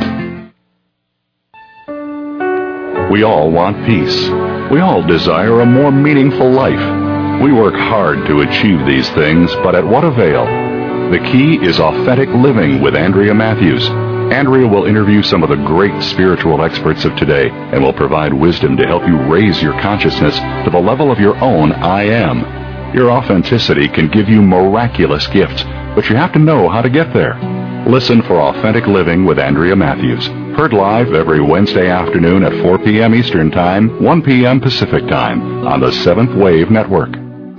We all want peace. We all desire a more meaningful life. We work hard to achieve these things, but at what avail? The key is authentic living with Andrea Matthews. Andrea will interview some of the great spiritual experts of today and will provide wisdom to help you raise your consciousness to the level of your own I am. Your authenticity can give you miraculous gifts, but you have to know how to get there. Listen for Authentic Living with Andrea Matthews. Heard live every Wednesday afternoon at 4 p.m. Eastern Time, 1 p.m. Pacific Time on the Seventh Wave Network.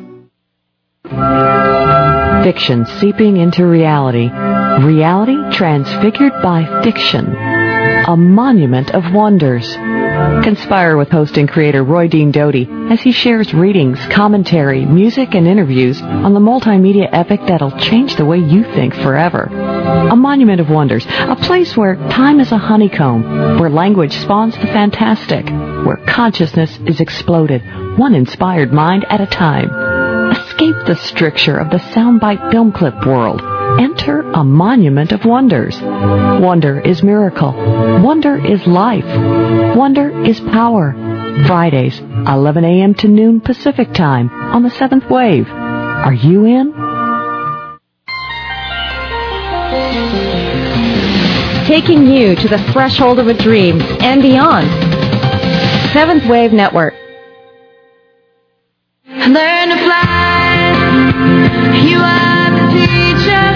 Fiction seeping into reality. Reality transfigured by fiction. A monument of wonders. Conspire with host and creator Roy Dean Doty as he shares readings, commentary, music, and interviews on the multimedia epic that'll change the way you think forever. A monument of wonders, a place where time is a honeycomb, where language spawns the fantastic, where consciousness is exploded, one inspired mind at a time. Escape the stricture of the soundbite film clip world. Enter a monument of wonders. Wonder is miracle. Wonder is life. Wonder is power. Fridays, 11 a.m. to noon Pacific Time on the Seventh Wave. Are you in? Taking you to the threshold of a dream and beyond. Seventh Wave Network. Learn to fly. You are the teacher.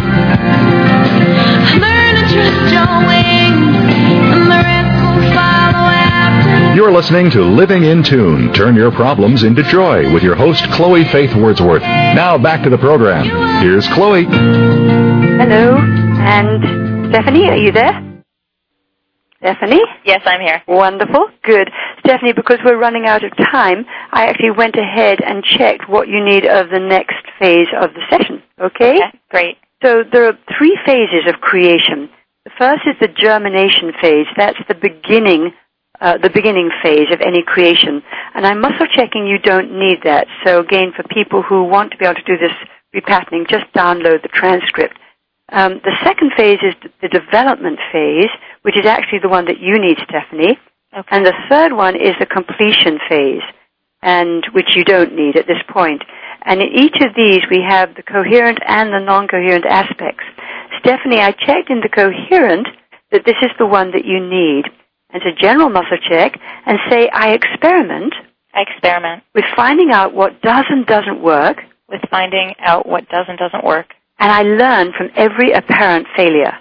Learn to trust your wings, and the rest will follow after. You're listening to Living in Tune. Turn your problems into joy with your host, Chloe Faith Wordsworth. Now back to the program. Here's Chloe. Hello, and Stephanie, are you there? Stephanie? Yes, I'm here. Wonderful. Good. Stephanie, because we're running out of time, I actually went ahead and checked what you need of the next phase of the session. Okay? Okay, great. So there are 3 phases of creation. The first is the germination phase. That's the beginning phase of any creation. And I'm muscle checking you don't need that. So again, for people who want to be able to do this repatterning, just download the transcript. The second phase is the development phase, which is actually the one that you need, Stephanie. Okay. And the third one is the completion phase, and which you don't need at this point. And in each of these, we have the coherent and the non-coherent aspects. Stephanie, I checked in the coherent that this is the one that you need. And it's a general muscle check, and say, I experiment with finding out what does and doesn't work. With finding out what does and doesn't work. And I learn from every apparent failure.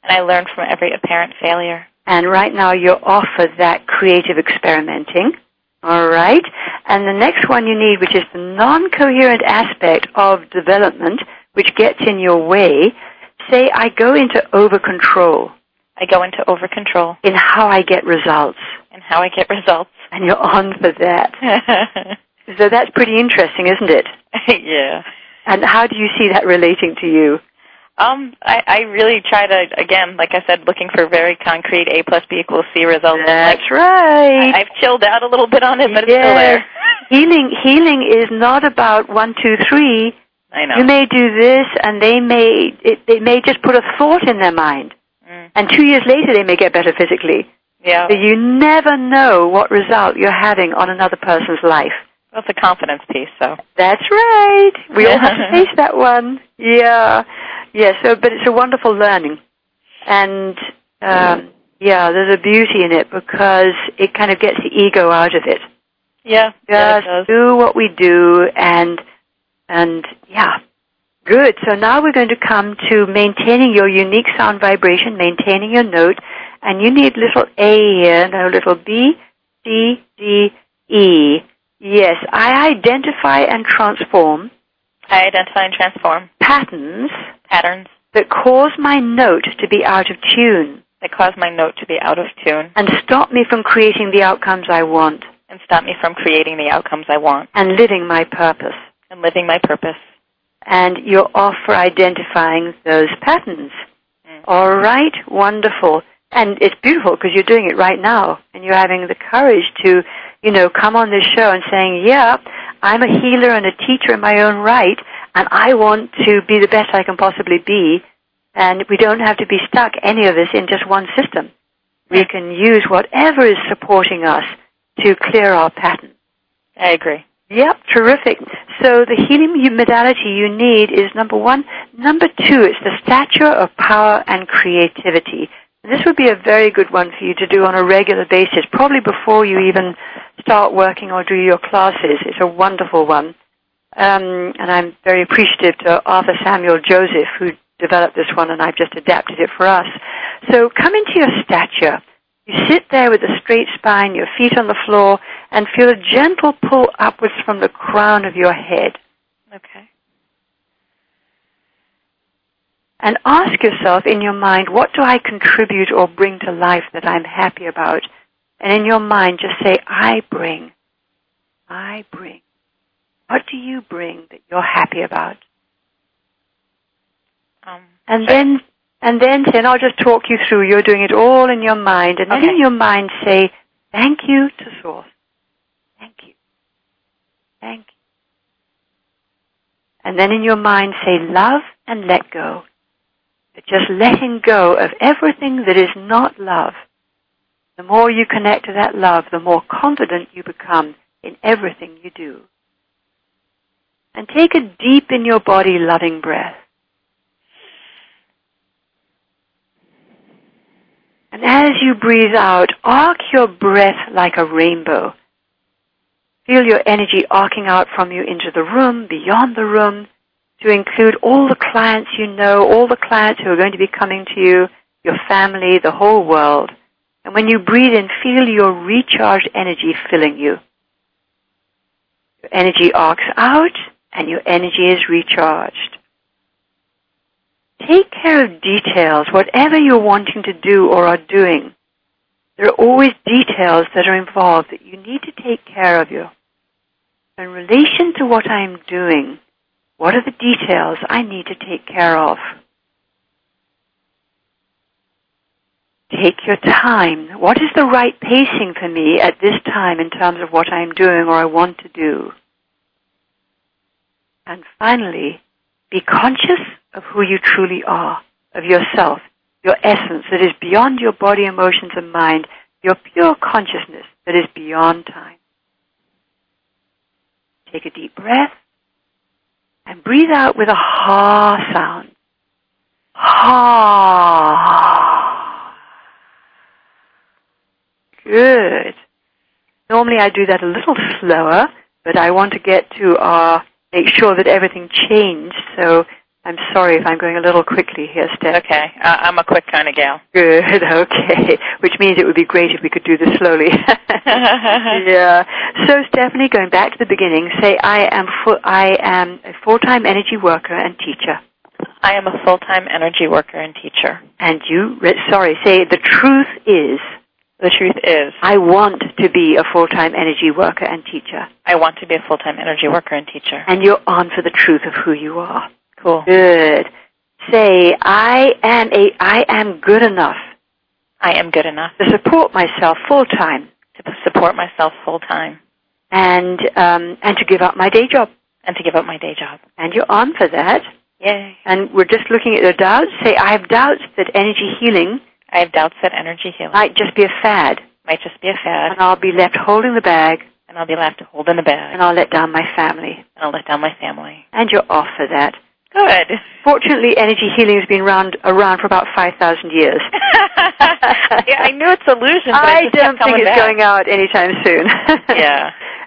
And right now you're offered that creative experimenting. All right? And the next one you need, which is the non-coherent aspect of development, which gets in your way, say, I go into over-control. In how I get results. And you're on for that. So that's pretty interesting, isn't it? Yeah. And how do you see that relating to you? I really try to, again, like I said, looking for very concrete A plus B equals C results. That's right. I've chilled out a little bit on it, but it's still there. Healing is not about 1, 2, 3. I know. You may do this, and they may just put a thought in their mind. And 2 years later, they may get better physically. Yeah. So you never know what result you're having on another person's life. Well, it's a confidence piece, so. That's right. We all have to face that one. Yeah. Yeah, but it's a wonderful learning. And, there's a beauty in it because it kind of gets the ego out of it. Yeah, it Just does. do what we do, and yeah. Good. So now we're going to come to maintaining your unique sound vibration, maintaining your note, and you need little A here, no little B, C, D, E. Yes, I identify and transform I identify and transform patterns patterns that cause my note to be out of tune that cause my note to be out of tune and stop me from creating the outcomes I want and stop me from creating the outcomes I want and living my purpose. and living my purpose. And you're off for identifying those patterns. All right, wonderful. And it's beautiful because you're doing it right now, and you're having the courage to, come on this show and saying, yeah, I'm a healer and a teacher in my own right, and I want to be the best I can possibly be, and we don't have to be stuck, any of us, in just one system. We can use whatever is supporting us to clear our pattern. I agree. Yep, terrific. So the healing modality you need is number one. Number two, it's the stature of power and creativity. This would be a very good one for you to do on a regular basis, probably before you even start working or do your classes. It's a wonderful one. And I'm very appreciative to Arthur Samuel Joseph, who developed this one, and I've just adapted it for us. So come into your stature. You sit there with a straight spine, your feet on the floor, and feel a gentle pull upwards from the crown of your head. Okay. And ask yourself in your mind, what do I contribute or bring to life that I'm happy about? And in your mind, just say, I bring. I bring. What do you bring that you're happy about? And then I'll just talk you through. You're doing it all in your mind. And then in your mind say, thank you to Source. Thank you. Thank you. And then in your mind say, love and let go. But just letting go of everything that is not love. The more you connect to that love, the more confident you become in everything you do. And take a deep in your body loving breath. And as you breathe out, arc your breath like a rainbow. Feel your energy arcing out from you into the room, beyond the room, to include all the clients you know, all the clients who are going to be coming to you, your family, the whole world. And when you breathe in, feel your recharged energy filling you. Your energy arcs out, and your energy is recharged. Take care of details, whatever you're wanting to do or are doing. There are always details that are involved that you need to take care of. You. In relation to what I'm doing, what are the details I need to take care of? Take your time. What is the right pacing for me at this time in terms of what I'm doing or I want to do? And finally, be conscious of who you truly are, of yourself, your essence that is beyond your body, emotions, and mind, your pure consciousness that is beyond time. Take a deep breath and breathe out with a ha sound. Ha. Good. Normally I do that a little slower, but I want to get to make sure that everything changed, so I'm sorry if I'm going a little quickly here, Steph. Okay. I'm a quick kind of gal. Good, okay. Which means it would be great if we could do this slowly. Yeah. So, Stephanie, going back to the beginning, say, I am a full-time energy worker and teacher. I am a full-time energy worker and teacher. And say, the truth is. The truth is. I want to be a full-time energy worker and teacher. I want to be a full-time energy worker and teacher. And you're on for the truth of who you are. Cool. Good. Say, I am good enough. I am good enough. To support myself full-time. To support myself full-time. And to give up my day job. And to give up my day job. And you're on for that. Yay. And we're just looking at the doubts. Say, I have doubts that energy healing. I have doubts that energy healing. Might just be a fad. Might just be a fad. And I'll be left holding the bag. And I'll be left holding the bag. And I'll let down my family. And I'll let down my family. And you're off for that. Good. Fortunately, energy healing has been around for about 5,000 years. Yeah, I knew it's illusion, but I don't think it's back. going out anytime soon. Yeah.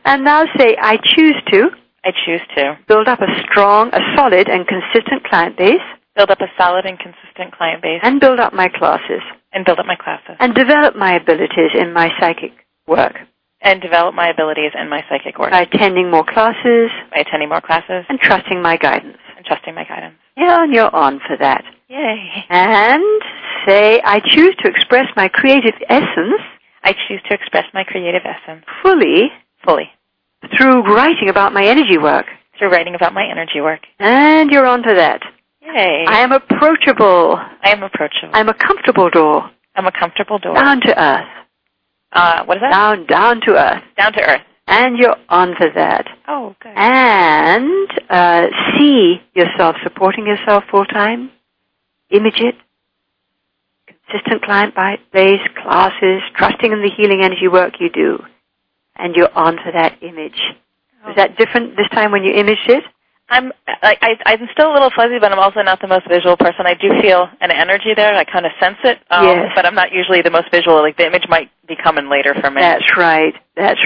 And now say, I choose to. I choose to. Build up a solid and consistent client base. Build up a solid and consistent client base. And build up my classes. And build up my classes. And develop my abilities in my psychic work. And develop my abilities in my psychic work. By attending more classes. By attending more classes. And trusting my guidance. And trusting my guidance. Yeah, and you're on for that. Yay. And say, I choose to express my creative essence. I choose to express my creative essence. Fully. Through writing about my energy work. Through writing about my energy work. And you're on to that. Yay. I am approachable. I am approachable. I'm a comfortable door. I'm a comfortable door. Down to earth. What is that? Down to earth. Down to earth. And you're on for that. Oh, good. And see yourself supporting yourself full-time. Image it. Consistent client base, classes, trusting in the healing energy work you do. And you're on for that image. Oh. Is that different this time when you imaged it? I'm still a little fuzzy, but I'm also not the most visual person. I do feel an energy there. I kind of sense it. Yes. But I'm not usually the most visual. Like, the image might be coming later for me. That's right.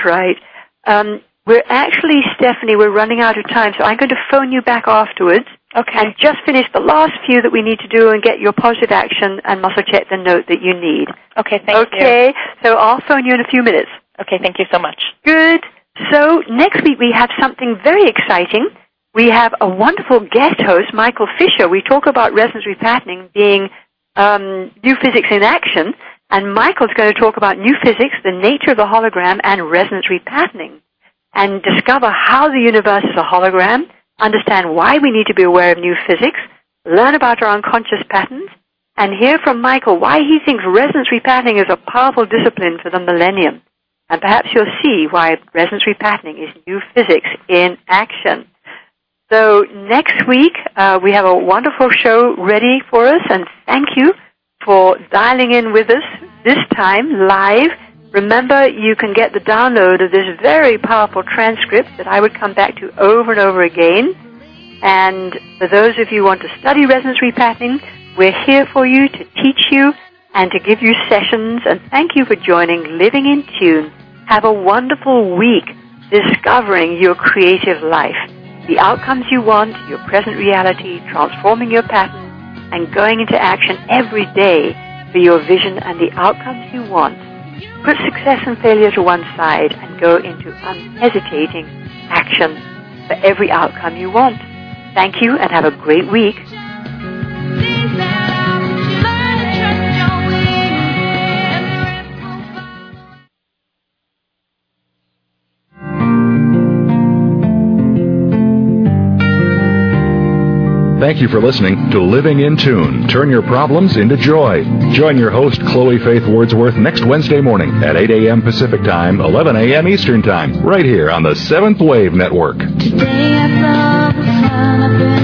We're actually, Stephanie, we're running out of time, so I'm going to phone you back afterwards. Okay. And just finish the last few that we need to do and get your positive action and muscle check the note that you need. Okay, thank you. Okay, so I'll phone you in a few minutes. Okay, thank you so much. Good. So next week we have something very exciting. We have a wonderful guest host, Michael Fisher. We talk about resonance repatterning being new physics in action, and Michael's going to talk about new physics, the nature of the hologram, and resonance repatterning, and discover how the universe is a hologram, understand why we need to be aware of new physics, learn about our unconscious patterns, and hear from Michael why he thinks resonance repatterning is a powerful discipline for the millennium. And perhaps you'll see why resonance repatterning is new physics in action. So next week, we have a wonderful show ready for us, and thank you for dialing in with us this time live. Remember, you can get the download of this very powerful transcript that I would come back to over and over again. And for those of you who want to study resonance repatterning, we're here for you to teach you and to give you sessions. And thank you for joining Living in Tune. Have a wonderful week discovering your creative life, the outcomes you want, your present reality, transforming your patterns, and going into action every day for your vision and the outcomes you want. Put success and failure to one side and go into unhesitating action for every outcome you want. Thank you and have a great week. Thank you for listening to Living in Tune. Turn your problems into joy. Join your host, Chloe Faith Wordsworth, next Wednesday morning at 8 a.m. Pacific Time, 11 a.m. Eastern Time, right here on the Seventh Wave Network. Today I saw the sun up